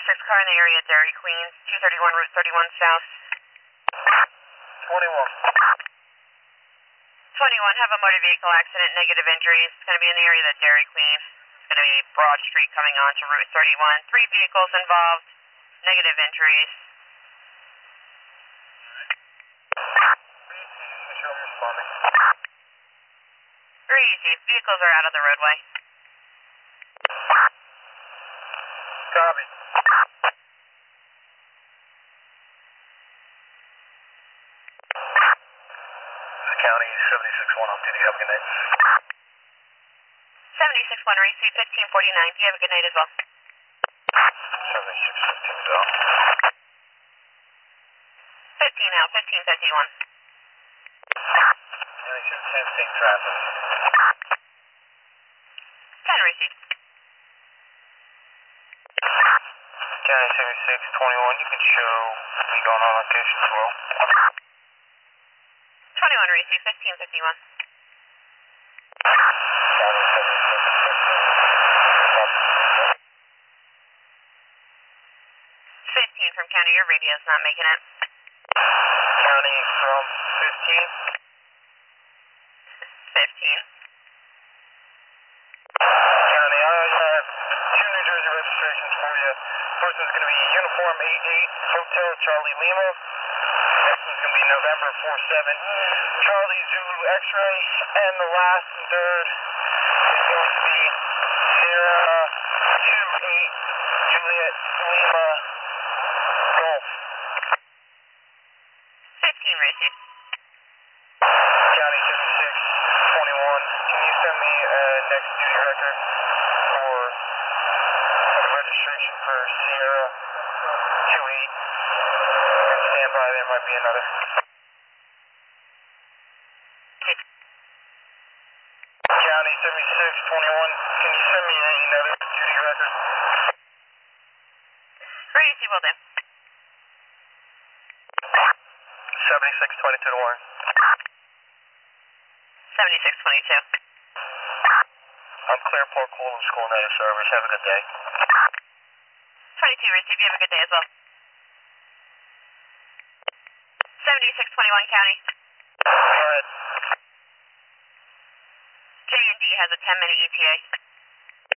car in the area at Dairy Queen, 231 Route 31 South. 21. 21, have a motor vehicle accident, negative injuries. It's going to be in the area at Dairy Queen. It's going to be Broad Street coming on to Route 31. 3 vehicles involved, negative injuries. Very easy. Vehicles are out of the roadway. Copy. County 76-1 on duty. Have a good night. 76-1, receive 1549. You have a good night as well. 76-15 is out. 15 out, 1551. County 210, safe traffic. 10 receive. County 76-21, you can show me going on location as well. 21 receive, 1551. County 15 from county, your radio's not making it. County from 15. 15. County, I have 2 New Jersey registrations for you. First one's going to be Uniform 88 Hotel Charlie Lima. Next one's going to be November 47 Charlie Zulu X-Ray. And the last and third is going to be Sierra 28 Juliet Lima Golf. 15 receive. County 76-21, can you send me a next duty record for the registration for Sierra 28? And stand by, there might be another. County 76-21, can you send me another duty record? Very easy, will do. 76-22 to Warren. 7622. I'm Clearport Coolidge School Native Service. Have a good day. 22 receive, you have a good day as well. 7621 county. Go ahead. J&D has a 10-minute ETA.